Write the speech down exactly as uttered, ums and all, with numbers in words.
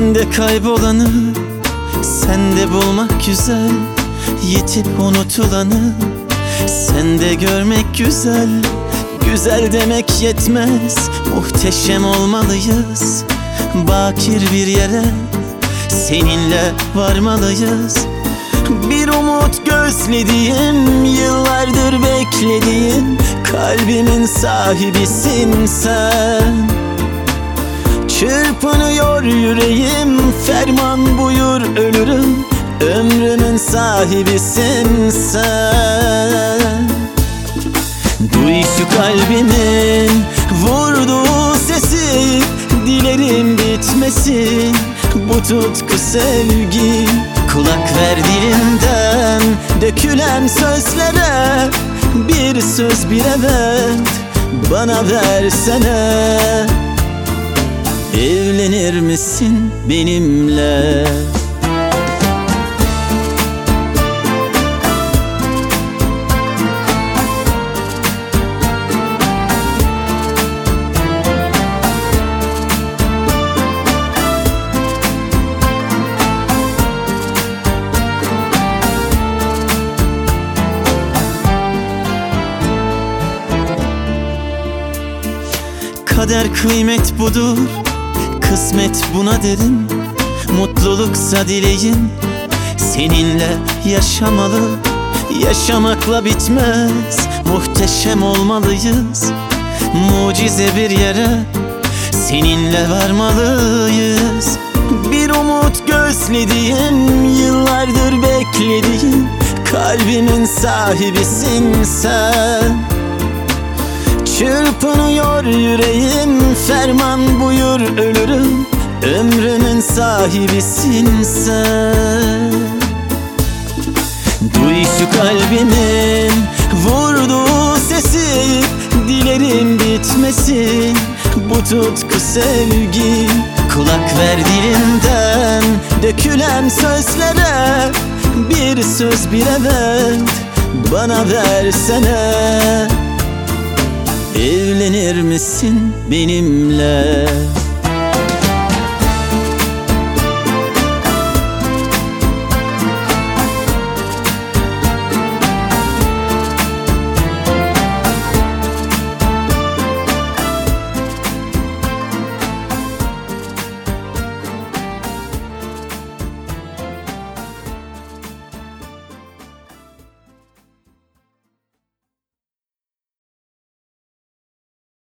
Bende kaybolanı sende bulmak güzel, yitip unutulanı sende görmek güzel. Güzel demek yetmez, muhteşem olmalıyız. Bakir bir yere seninle varmalıyız. Bir umut gözlediğim, yıllardır beklediğim, kalbimin sahibisin sen. Çırpınıyor yüreğim, ferman buyur ölürüm, ömrümün sahibisin sen. Duy şu kalbimin vurduğu sesi, dilerim bitmesin bu tutku sevgi. Kulak ver dilimden dökülen sözlere, bir söz bir evet bana versene. Evlenir misin benimle? Kader kıymet budur, kısmet buna derim. Mutluluksa dileğim, seninle yaşamalı. Yaşamakla bitmez, muhteşem olmalıyız. Mucize bir yere seninle varmalıyız. Bir umut gözlediğim, yıllardır beklediğim, kalbimin sahibisin sen. Çırpınıyor yüreğim, ferman buyur ölürüm, ömrümün sahibisin sen. Duy şu kalbimin vurduğu sesi, dilerim bitmesin bu tutku sevgi. Kulak ver dilimden dökülen sözlere, bir söz bir evet bana versene. Evlenir misin benimle?